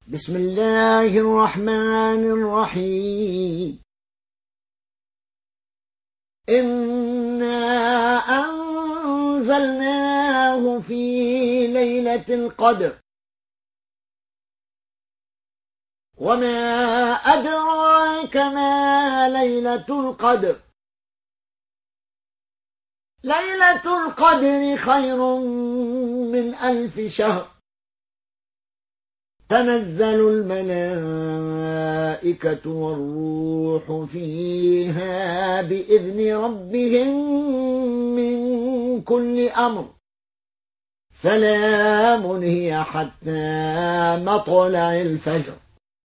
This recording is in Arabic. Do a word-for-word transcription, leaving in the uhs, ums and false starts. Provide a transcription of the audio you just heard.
بسم الله الرحمن الرحيم. إنا أنزلناه في ليلة القدر وما أدراك ما ليلة القدر ليلة القدر خير من ألف شهر تنزل الملائكة والروح فيها بإذن ربهم من كل أمر سلام هي حتى مطلع الفجر.